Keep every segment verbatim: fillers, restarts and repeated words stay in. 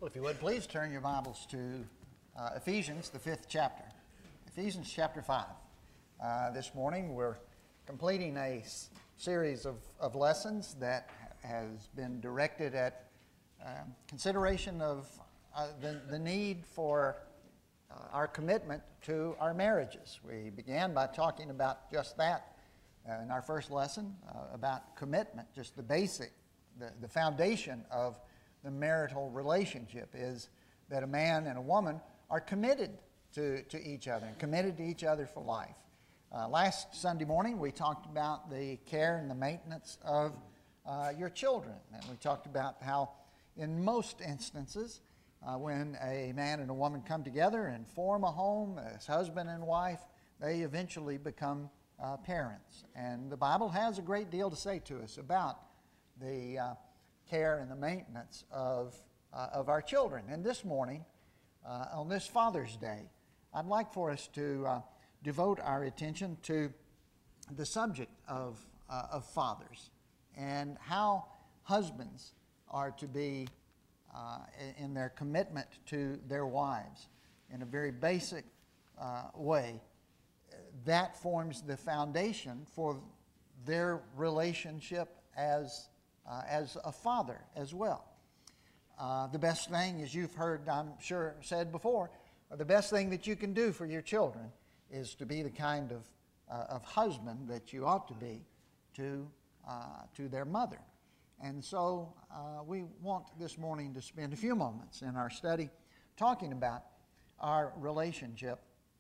Well, if you would, please turn your Bibles to uh, Ephesians, the fifth chapter. Ephesians chapter five. Uh, this morning we're completing a s- series of, of lessons that has been directed at uh, consideration of uh, the, the need for uh, our commitment to our marriages. We began by talking about just that uh, in our first lesson, uh, about commitment, just the basic, the, the foundation of the marital relationship is that a man and a woman are committed to, to each other and committed to each other for life. Uh, last Sunday morning we talked about the care and the maintenance of uh, your children, and we talked about how in most instances uh, when a man and a woman come together and form a home as husband and wife, they eventually become uh, parents. And the Bible has a great deal to say to us about the uh, care and the maintenance of, uh, of our children. And this morning, uh, on this Father's Day, I'd like for us to uh, devote our attention to the subject of, uh, of fathers and how husbands are to be uh, in their commitment to their wives in a very basic uh, way. That forms the foundation for their relationship as Uh, as a father as well. Uh, the best thing, as you've heard, I'm sure, said before, uh, the best thing that you can do for your children is to be the kind of, uh, of husband that you ought to be to, uh, to their mother. And so uh, we want this morning to spend a few moments in our study talking about our relationship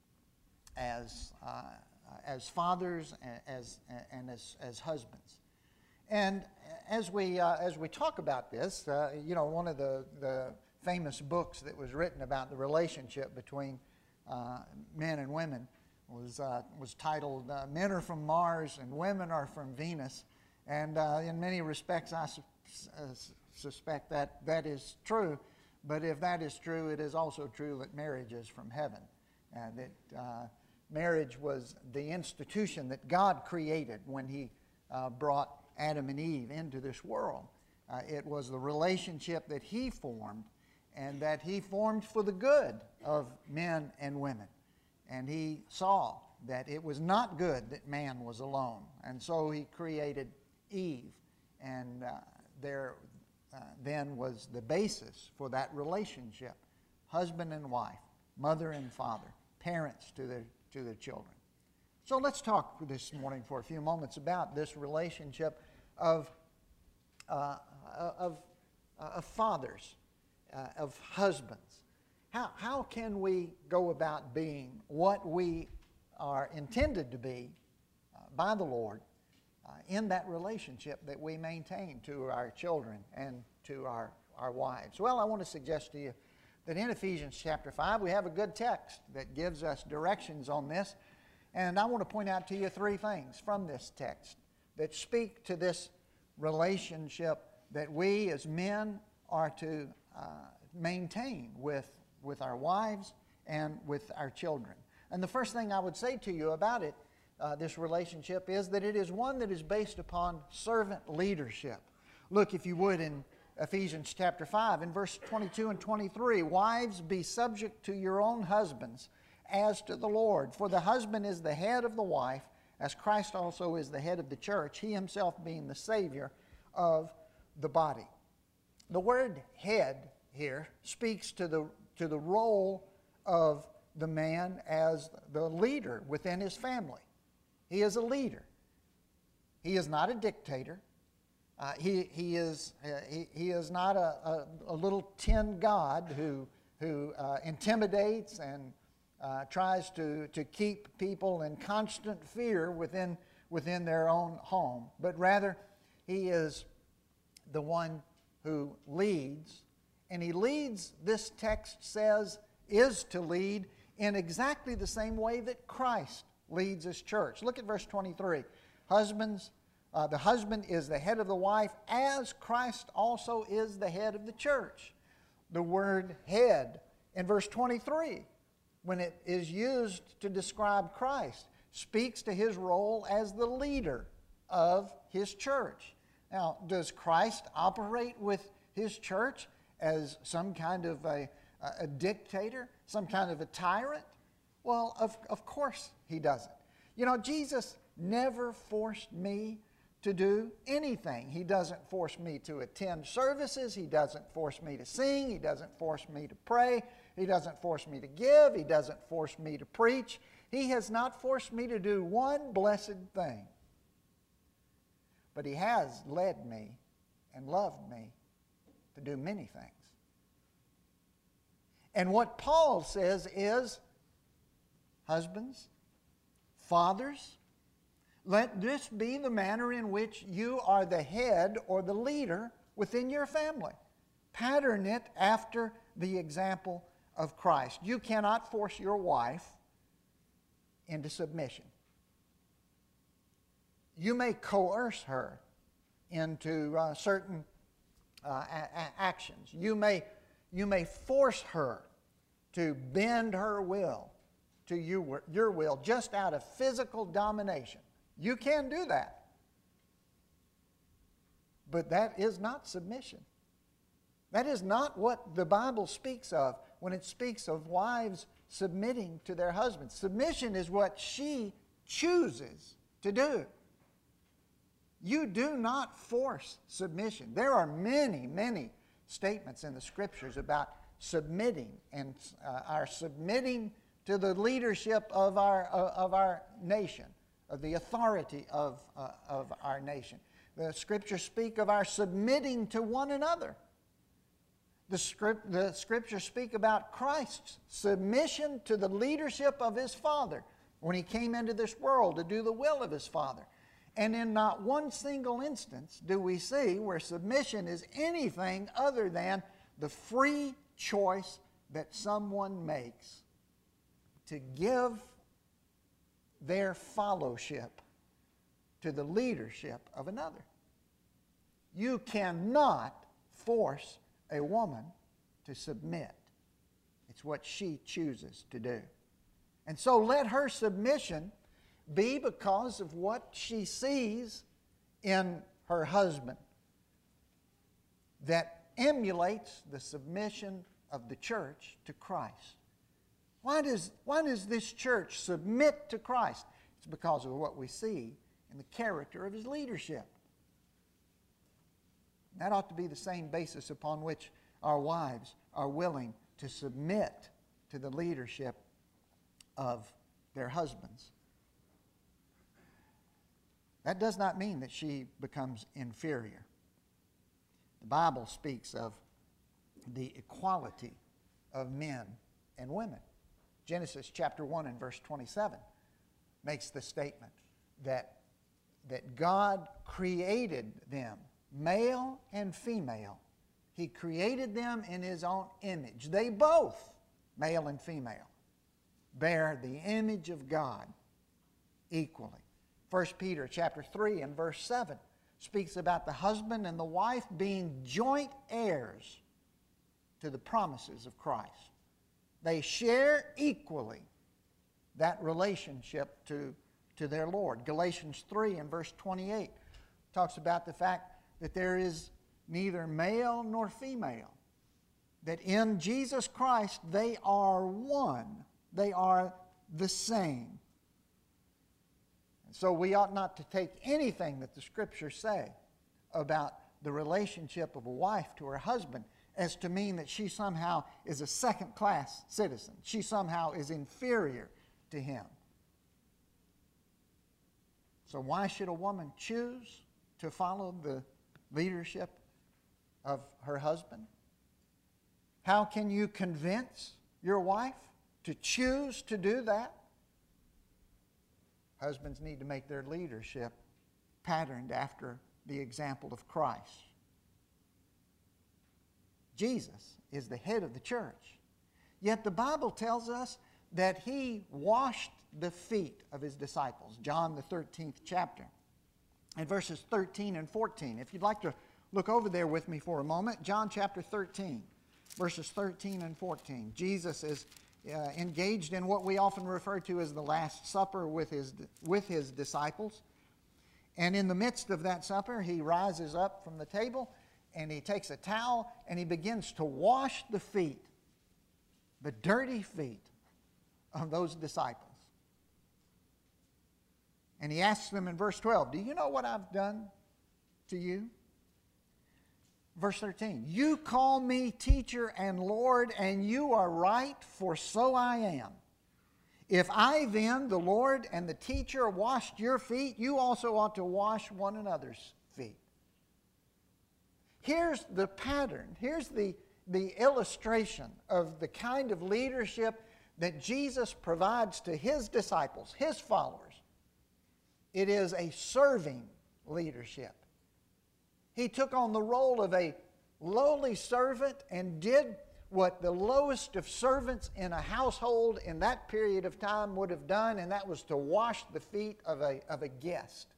as, uh, as fathers and as, and as, as husbands. And as we uh, as we talk about this, uh, you know, one of the, the famous books that was written about the relationship between uh, men and women was uh, was titled uh, "Men Are from Mars and Women Are from Venus," and uh, in many respects, I su- uh, suspect that that is true. But if that is true, it is also true that marriage is from heaven, and that uh, marriage was the institution that God created when He uh, brought Adam and Eve into this world. Uh, it was the relationship that He formed, and that He formed for the good of men and women. And He saw that it was not good that man was alone, and so He created Eve, and uh, there uh, then was the basis for that relationship: husband and wife, mother and father, parents to their to their children. So let's talk this morning for a few moments about this relationship of, uh, of, uh, of fathers, uh, of husbands. How, how can we go about being what we are intended to be uh, by the Lord uh, in that relationship that we maintain to our children and to our, our wives? Well, I want to suggest to you that in Ephesians chapter five we have a good text that gives us directions on this. And I want to point out to you three things from this text that speak to this relationship that we as men are to uh, maintain with, with our wives and with our children. And the first thing I would say to you about it, uh, this relationship, is that it is one that is based upon servant leadership. Look, if you would, in Ephesians chapter five, in verse twenty-two and twenty-three, "Wives, be subject to your own husbands, as to the Lord. For the husband is the head of the wife, as Christ also is the head of the church, He Himself being the Savior of the body." The word head here speaks to the, to the role of the man as the leader within his family. He is a leader. He is not a dictator. Uh, he, he, is, uh, he, he is not a, a, a little tin god who, who uh, intimidates and Uh, tries to, to keep people in constant fear within, within their own home. But rather, he is the one who leads. And he leads, this text says, is to lead in exactly the same way that Christ leads His church. Look at verse twenty-three. Husbands, uh, the husband is the head of the wife, as Christ also is the head of the church. The word head in verse twenty-three, when it is used to describe Christ, speaks to His role as the leader of His church. Now, does Christ operate with His church as some kind of a, a dictator, some kind of a tyrant? Well, of, of course he doesn't. You know, Jesus never forced me to do anything. He doesn't force me to attend services. He doesn't force me to sing. He doesn't force me to pray. He doesn't force me to give. He doesn't force me to preach. He has not forced me to do one blessed thing. But He has led me and loved me to do many things. And what Paul says is, husbands, fathers, let this be the manner in which you are the head or the leader within your family. Pattern it after the example of Christ. You cannot force your wife into submission. You may coerce her into uh, certain uh, a- actions. You may, you may force her to bend her will to you, your will just out of physical domination. You can do that. But that is not submission. That is not what the Bible speaks of when it speaks of wives submitting to their husbands. Submission is what she chooses to do. You do not force submission. There are many, many statements in the Scriptures about submitting and uh, our submitting to the leadership of our, uh, of our nation, of the authority of, uh, of our nation. The Scriptures speak of our submitting to one another. The, script, the Scriptures speak about Christ's submission to the leadership of His Father when He came into this world to do the will of His Father. And in not one single instance do we see where submission is anything other than the free choice that someone makes to give their fellowship to the leadership of another. You cannot force a woman to submit. It's what she chooses to do. And so let her submission be because of what she sees in her husband that emulates the submission of the church to Christ. Why does, why does this church submit to Christ? It's because of what we see in the character of His leadership. That ought to be the same basis upon which our wives are willing to submit to the leadership of their husbands. That does not mean that she becomes inferior. The Bible speaks of the equality of men and women. Genesis chapter one and verse twenty-seven makes the statement that, that God created them, male and female. He created them in His own image. They both, male and female, bear the image of God equally. First Peter chapter three and verse seven speaks about the husband and the wife being joint heirs to the promises of Christ. They share equally that relationship to, to their Lord. Galatians three and verse twenty-eight talks about the fact that there is neither male nor female, that in Jesus Christ they are one. They are the same. And so we ought not to take anything that the Scriptures say about the relationship of a wife to her husband as to mean that she somehow is a second-class citizen. She somehow is inferior to him. So why should a woman choose to follow the leadership of her husband? How can you convince your wife to choose to do that? Husbands need to make their leadership patterned after the example of Christ. Jesus is the head of the church. Yet the Bible tells us that He washed the feet of His disciples. John the thirteenth chapter. And verses thirteen and fourteen. If you'd like to look over there with me for a moment. John chapter thirteen, verses thirteen and fourteen. Jesus is uh, engaged in what we often refer to as the Last Supper with his, with his disciples. And in the midst of that supper, He rises up from the table and he takes a towel and he begins to wash the feet, the dirty feet of those disciples. And he asks them in verse twelve, do you know what I've done to you? Verse thirteen, you call me teacher and Lord, and you are right, for so I am. If I then, the Lord and the teacher, washed your feet, you also ought to wash one another's feet. Here's the pattern. Here's the, the illustration of the kind of leadership that Jesus provides to his disciples, his followers. It is a serving leadership. He took on the role of a lowly servant and did what the lowest of servants in a household in that period of time would have done, and that was to wash the feet of a, of a guest.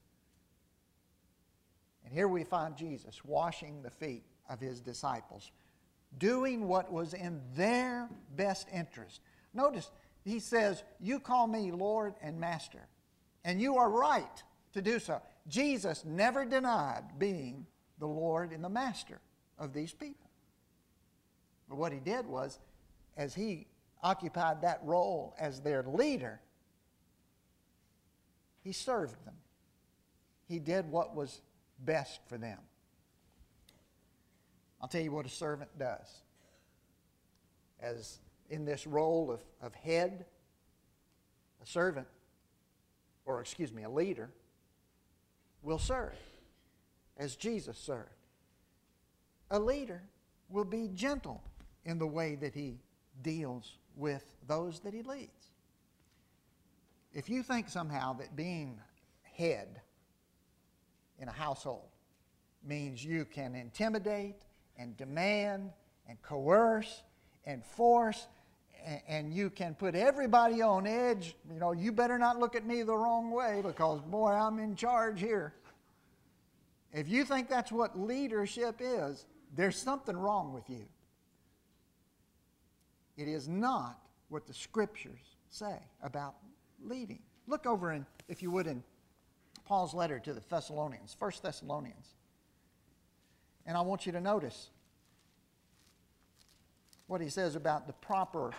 And here we find Jesus washing the feet of his disciples, doing what was in their best interest. Notice, he says, you call me Lord and Master, and you are right to do so. Jesus never denied being the Lord and the Master of these people. But what he did was, as he occupied that role as their leader, he served them. He did what was best for them. I'll tell you what a servant does. As in this role of, of head, a servant, or excuse me, a leader, will serve as Jesus served. A leader will be gentle in the way that he deals with those that he leads. If you think somehow that being head in a household means you can intimidate and demand and coerce and force and, and you can put everybody on edge, you know, you better not look at me the wrong way because, boy, I'm in charge here. If you think that's what leadership is, there's something wrong with you. It is not what the Scriptures say about leading. Look over in, if you would, in Paul's letter to the Thessalonians, First Thessalonians. And I want you to notice what he says about the proper,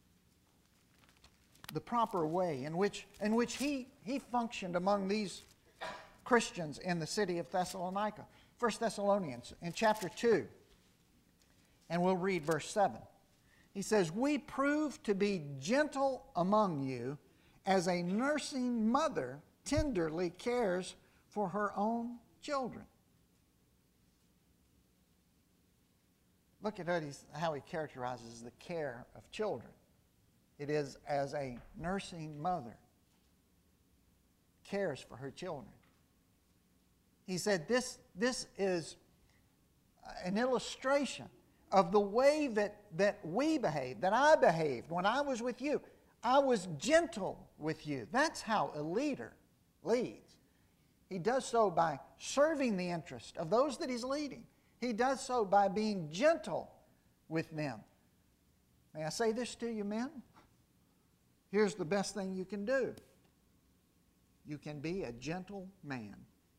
the proper way in which, in which he, he functioned among these Christians in the city of Thessalonica. First Thessalonians in chapter two, and we'll read verse seven. He says, we prove to be gentle among you as a nursing mother tenderly cares for her own children. Look at how he characterizes the care of children. It is as a nursing mother cares for her children. He said this, this is an illustration of the way that, that we behaved, that I behaved when I was with you. I was gentle with you. That's how a leader leads. He does so by serving the interest of those that he's leading. He does so by being gentle with them. May I say this to you, men? Here's the best thing you can do. You can be a gentle man.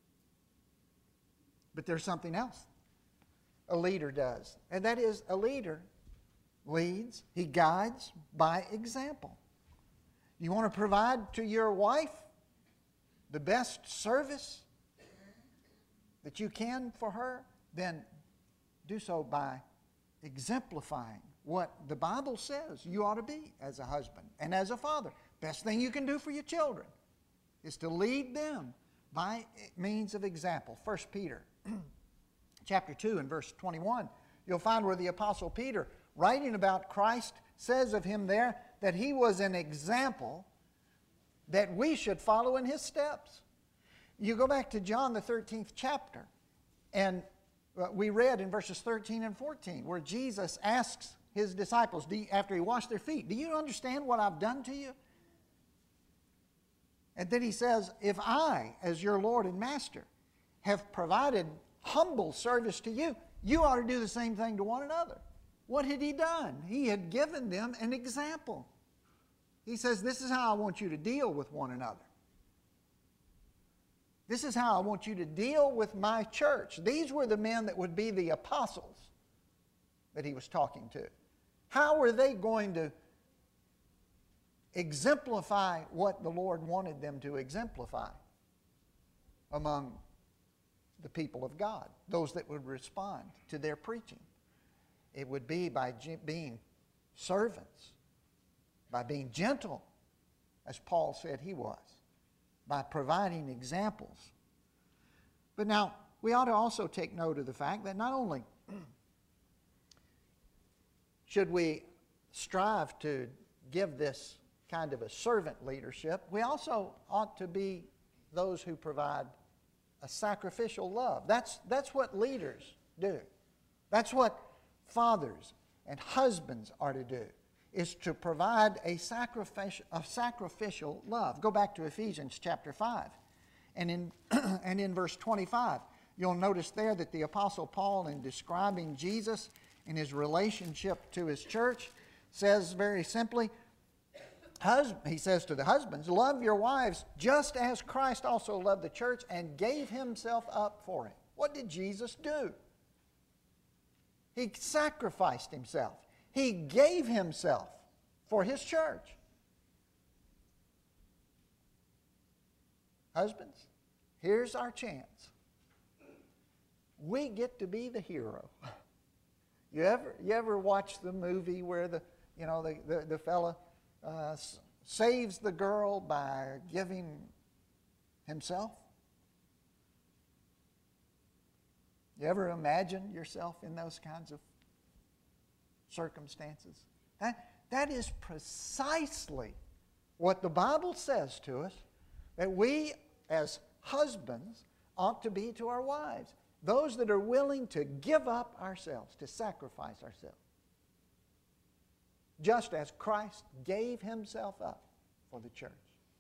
But there's something else a leader does. And that is, a leader leads, he guides by example. You want to provide to your wife the best service that you can for her? Then do so by exemplifying what the Bible says you ought to be as a husband and as a father. Best thing you can do for your children is to lead them by means of example. First Peter chapter two and verse twenty-one, you'll find where the Apostle Peter, writing about Christ, says of him there that he was an example that we should follow in his steps. You go back to John the thirteenth chapter, and we read in verses thirteen and fourteen where Jesus asks his disciples, do you, after he washed their feet, do you understand what I've done to you? And then he says, if I, as your Lord and Master, have provided humble service to you, you ought to do the same thing to one another. What had he done? He had given them an example. He says, this is how I want you to deal with one another. This is how I want you to deal with my church. These were the men that would be the apostles that he was talking to. How were they going to exemplify what the Lord wanted them to exemplify among the people of God, those that would respond to their preaching? It would be by being servants, by being gentle, as Paul said he was, by providing examples. But now, we ought to also take note of the fact that not only should we strive to give this kind of a servant leadership, we also ought to be those who provide a sacrificial love. That's, that's what leaders do. That's what fathers and husbands are to do, is to provide a sacrificial, a sacrificial love. Go back to Ephesians chapter five. And in, and in verse twenty-five, you'll notice there that the Apostle Paul, in describing Jesus and his relationship to his church, says very simply, he says to the husbands, love your wives just as Christ also loved the church and gave himself up for it. What did Jesus do? He sacrificed himself. He gave himself for his church. Husbands, here's our chance. We get to be the hero. You ever, you ever watch the movie where the, you know, the, the, the fella uh, saves the girl by giving himself? You ever imagine yourself in those kinds of circumstances? That, that is precisely what the Bible says to us, that we as husbands ought to be to our wives. Those that are willing to give up ourselves, to sacrifice ourselves. Just as Christ gave himself up for the church.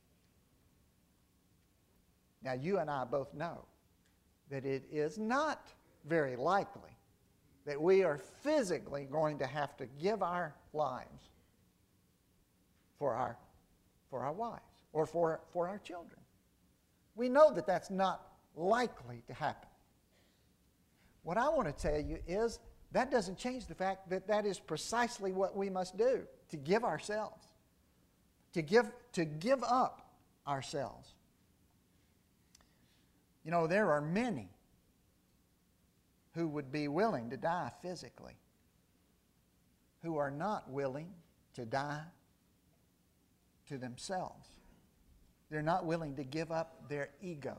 Now you and I both know that it is not very likely that we are physically going to have to give our lives for our, for our wives or for, for our children. We know that that's not likely to happen. What I want to tell you is that doesn't change the fact that that is precisely what we must do, to give ourselves, to give, to give up ourselves. You know, there are many who would be willing to die physically, who are not willing to die to themselves. They're not willing to give up their ego.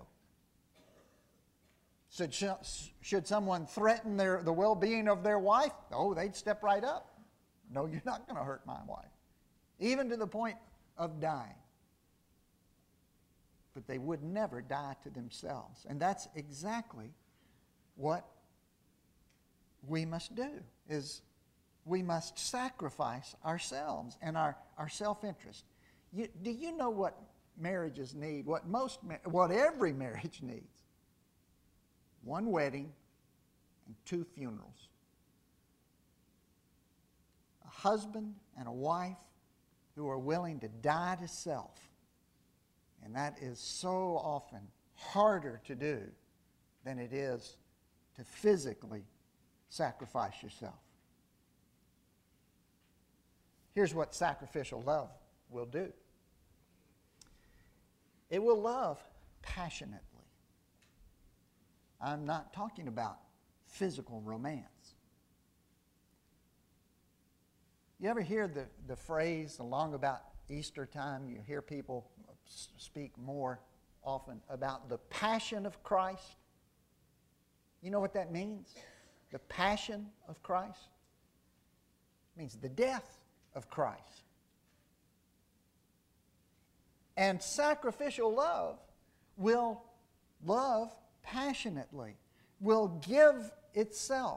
Should, should someone threaten their, the well-being of their wife? Oh, they'd step right up. No, you're not going to hurt my wife. Even to the point of dying. But they would never die to themselves. And that's exactly what we must do, is we must sacrifice ourselves and our, our self-interest. You, do you know what marriages need? What most, what every marriage needs? One wedding and two funerals. A husband and a wife who are willing to die to self. And that is so often harder to do than it is to physically sacrifice yourself. Here's what sacrificial love will do. It will love passionately. I'm not talking about physical romance. You ever hear the, the phrase along about Easter time? You hear people speak more often about the passion of Christ. You know what that means? The passion of Christ? It means the death of Christ. And sacrificial love will love passionately, will give itself.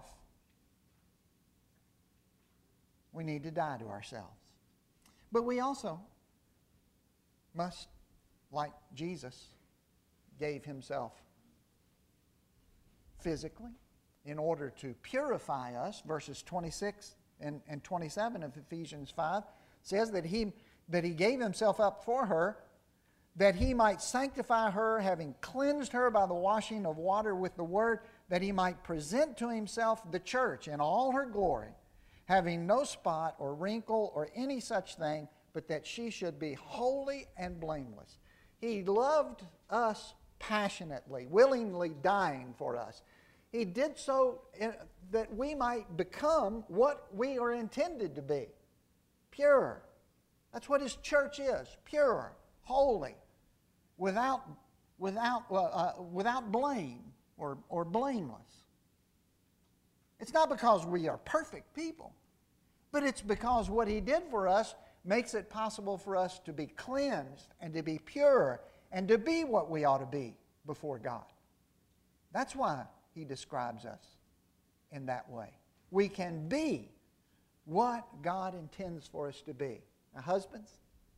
We need to die to ourselves. But we also must, like Jesus gave himself physically in order to purify us, verses twenty-six and, and twenty-seven of Ephesians five says that he, that he gave himself up for her that he might sanctify her, having cleansed her by the washing of water with the word, that he might present to himself the church in all her glory, having no spot or wrinkle or any such thing, but that she should be holy and blameless. He loved us passionately, willingly dying for us. He did so in, that we might become what we are intended to be, pure. That's what his church is, pure, holy, without, without, uh, uh, without blame or, or blameless. It's not because we are perfect people, but it's because what he did for us makes it possible for us to be cleansed and to be pure and to be what we ought to be before God. That's why he describes us in that way. We can be what God intends for us to be. Now, husbands,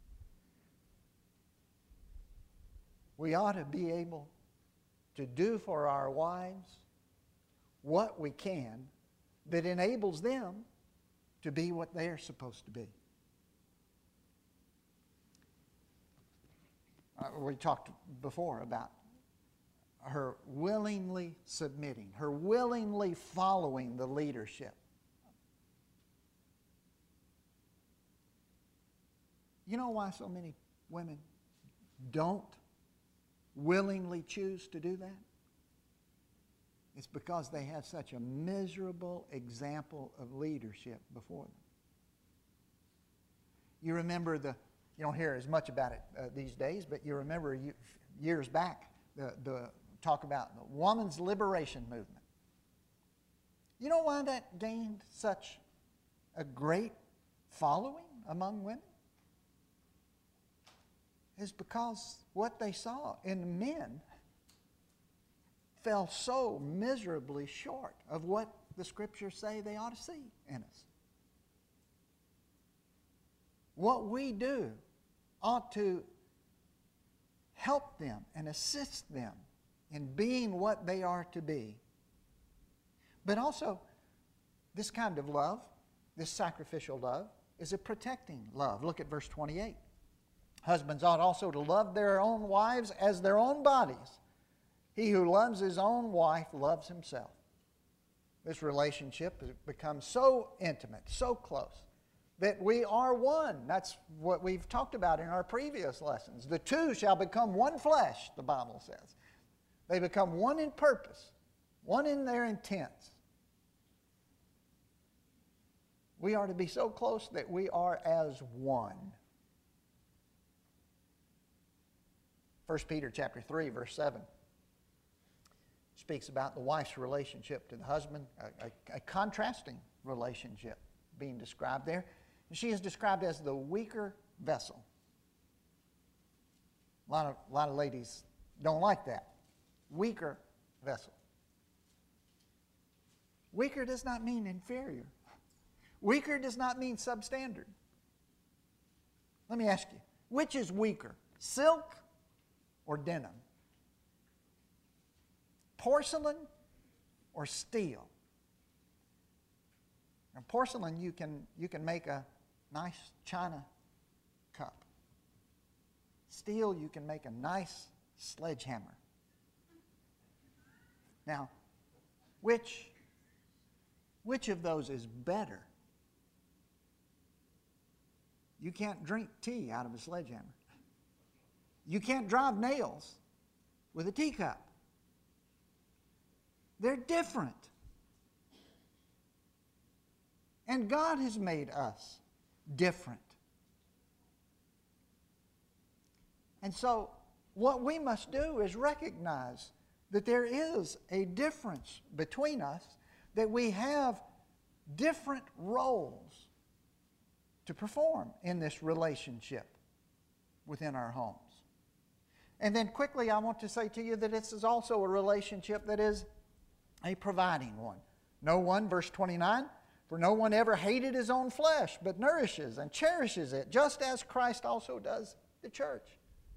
we ought to be able to do for our wives what we can that enables them to be what they are supposed to be. Uh, we talked before about her willingly submitting, her willingly following the leadership. You know why so many women don't willingly choose to do that? It's because they have such a miserable example of leadership before them. You remember the, you don't hear as much about it uh, these days, but you remember you, years back the, the talk about the woman's liberation movement. You know why that gained such a great following among women? Is because what they saw in men fell so miserably short of what the Scriptures say they ought to see in us. What we do ought to help them and assist them in being what they are to be. But also, this kind of love, this sacrificial love, is a protecting love. Look at verse twenty-eight. Husbands ought also to love their own wives as their own bodies. He who loves his own wife loves himself. This relationship has become so intimate, so close, that we are one. That's what we've talked about in our previous lessons. The two shall become one flesh, the Bible says. They become one in purpose, one in their intents. We are to be so close that we are as one. First Peter chapter three, verse seven speaks about the wife's relationship to the husband, a, a, a contrasting relationship being described there. And she is described as the weaker vessel. A lot of, a lot of ladies don't like that. Weaker vessel. Weaker does not mean inferior. Weaker does not mean substandard. Let me ask you, which is weaker, silk or denim? Porcelain or steel? Now, porcelain, you can, you can make a nice china cup. Steel, you can make a nice sledgehammer. Now, which, which of those is better? You can't drink tea out of a sledgehammer. You can't drive nails with a teacup. They're different. And God has made us different. And so what we must do is recognize that there is a difference between us, that we have different roles to perform in this relationship within our homes. And then quickly I want to say to you that this is also a relationship that is a providing one. No one, verse twenty-nine, for no one ever hated his own flesh, but nourishes and cherishes it, just as Christ also does the church.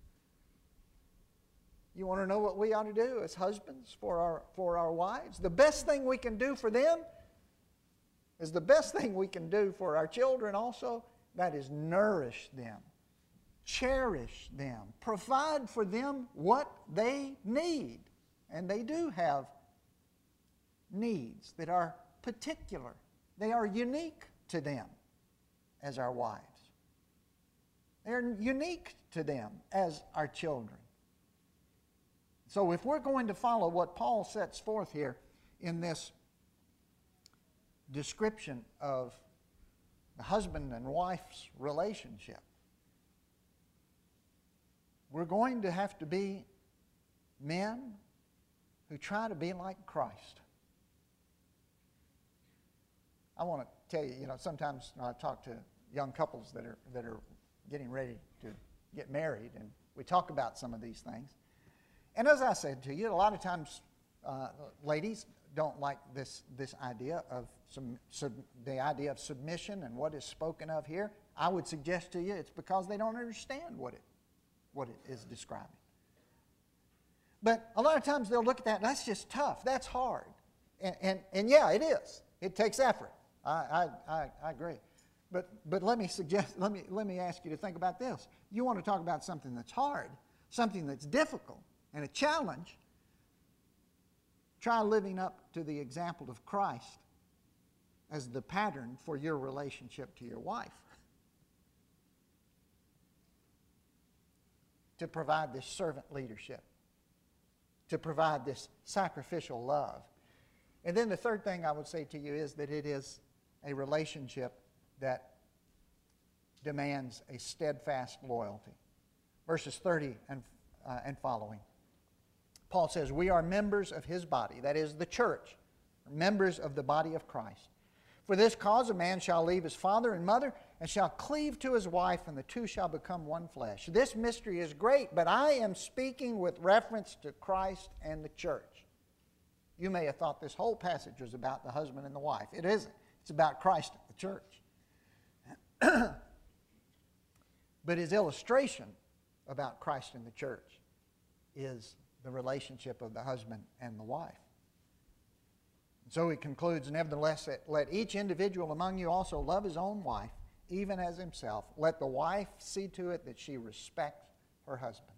You want to know what we ought to do as husbands for our, for our wives? The best thing we can do for them is the best thing we can do for our children also. That is nourish them, cherish them, provide for them what they need. And they do have needs that are particular. They are unique to them as our wives. They're unique to them as our children. So if we're going to follow what Paul sets forth here in this description of the husband and wife's relationship, we're going to have to be men who try to be like Christ. I want to tell you, you know, sometimes I talk to young couples that are that are getting ready to get married, and we talk about some of these things. And as I said to you, a lot of times uh, ladies don't like this this idea of some sub, the idea of submission and what is spoken of here. I would suggest to you it's because they don't understand what it what it is describing. But a lot of times they'll look at that, that's just tough, that's hard. And, and, and yeah, it is. It takes effort. I, I, I, I agree. But, but let me suggest, let me, let me ask you to think about this. You want to talk about something that's hard, something that's difficult, and a challenge. Try living up to the example of Christ as the pattern for your relationship to your wife. To provide this servant leadership, to provide this sacrificial love. And then the third thing I would say to you is that it is a relationship that demands a steadfast loyalty. Verses thirty and, uh, and following. Paul says, we are members of his body, that is the church, members of the body of Christ. For this cause a man shall leave his father and mother and shall cleave to his wife, and the two shall become one flesh. This mystery is great, but I am speaking with reference to Christ and the church. You may have thought this whole passage was about the husband and the wife. It isn't. It's about Christ and the church. But his illustration about Christ and the church is the relationship of the husband and the wife. So he concludes, nevertheless, let each individual among you also love his own wife, even as himself. Let the wife see to it that she respects her husband.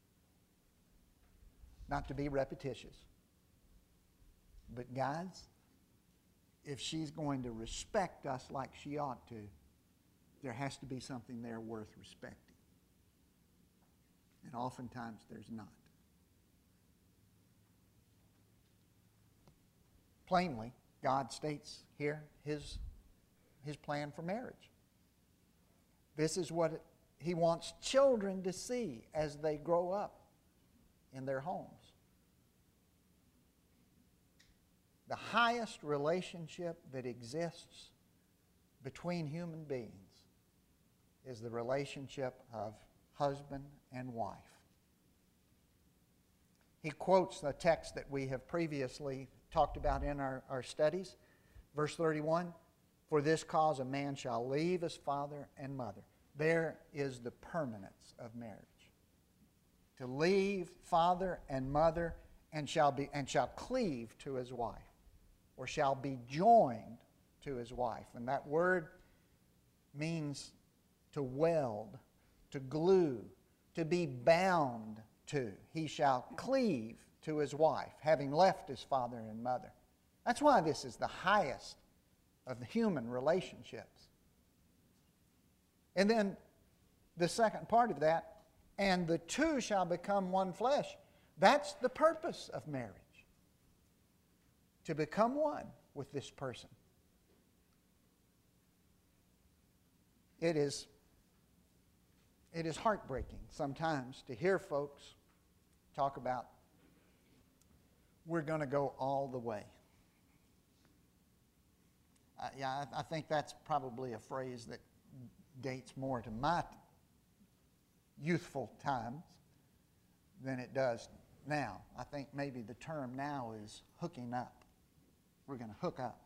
Not to be repetitious. But guys, if she's going to respect us like she ought to, there has to be something there worth respecting. And oftentimes there's not. Plainly, God states here his, his plan for marriage. This is what he wants children to see as they grow up in their homes. The highest relationship that exists between human beings is the relationship of husband and wife. He quotes the text that we have previously talked about in our, our studies. Verse thirty-one, for this cause a man shall leave his father and mother. There is the permanence of marriage. To leave father and mother and shall be and shall cleave to his wife, or shall be joined to his wife. And that word means to weld, to glue, to be bound to. He shall cleave to his wife, having left his father and mother. That's why this is the highest of the human relationships. And then the second part of that, and the two shall become one flesh. That's the purpose of marriage. To become one with this person. It is, it is heartbreaking sometimes to hear folks talk about, we're going to go all the way. Uh, yeah, I, I think that's probably a phrase that dates more to my youthful times than it does now. I think maybe the term now is hooking up. We're going to hook up.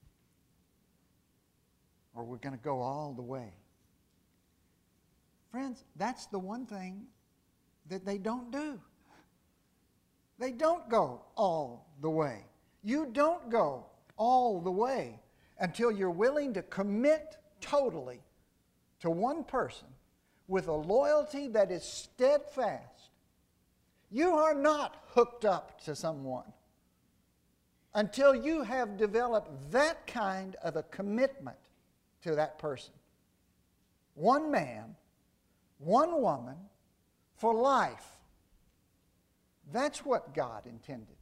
Or we're going to go all the way. Friends, that's the one thing that they don't do. They don't go all the way. You don't go all the way until you're willing to commit totally to one person with a loyalty that is steadfast. You are not hooked up to someone until you have developed that kind of a commitment to that person. One man, one woman, for life. That's what God intended.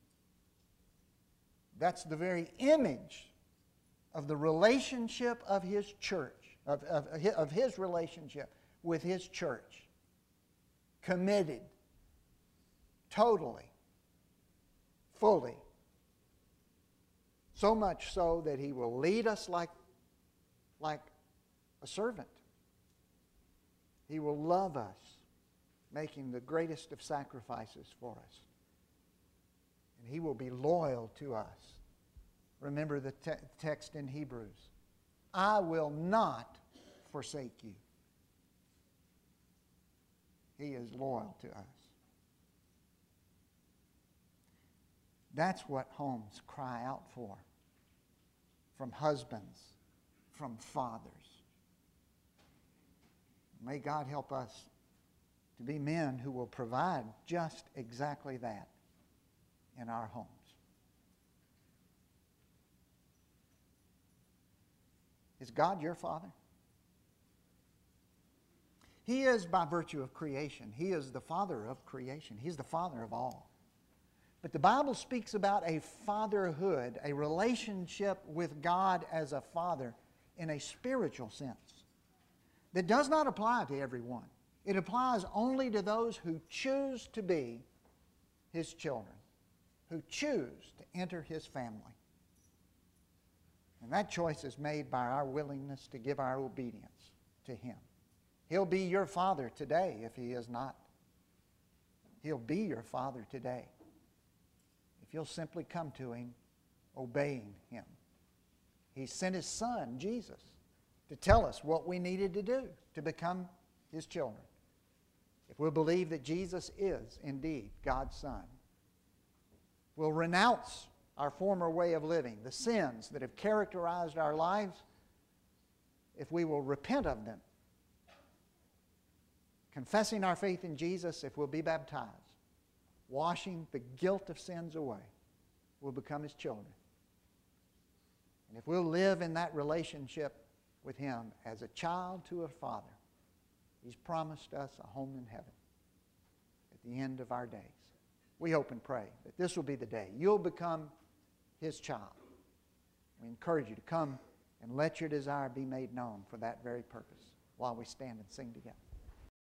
That's the very image of the relationship of His church, of, of, of His relationship with His church. Committed, totally, fully. So much so that He will lead us like, like a servant. He will love us, making the greatest of sacrifices for us. And He will be loyal to us. Remember the te- text in Hebrews. I will not forsake you. He is loyal to us. That's what homes cry out for. From husbands, from fathers. May God help us to be men who will provide just exactly that in our homes. Is God your Father? He is by virtue of creation. He is the Father of creation. He's the Father of all. But the Bible speaks about a fatherhood, a relationship with God as a father in a spiritual sense that does not apply to everyone. It applies only to those who choose to be His children, who choose to enter His family. And that choice is made by our willingness to give our obedience to Him. He'll be your Father today if He is not. He'll be your Father today if you'll simply come to Him obeying Him. He sent His Son, Jesus, to tell us what we needed to do to become His children. If we'll believe that Jesus is indeed God's Son, we'll renounce our former way of living, the sins that have characterized our lives, if we will repent of them, confessing our faith in Jesus, if we'll be baptized, washing the guilt of sins away, we'll become His children. And if we'll live in that relationship with Him as a child to a father, He's promised us a home in heaven at the end of our days. We hope and pray that this will be the day you'll become His child. We encourage you to come and let your desire be made known for that very purpose while we stand and sing together.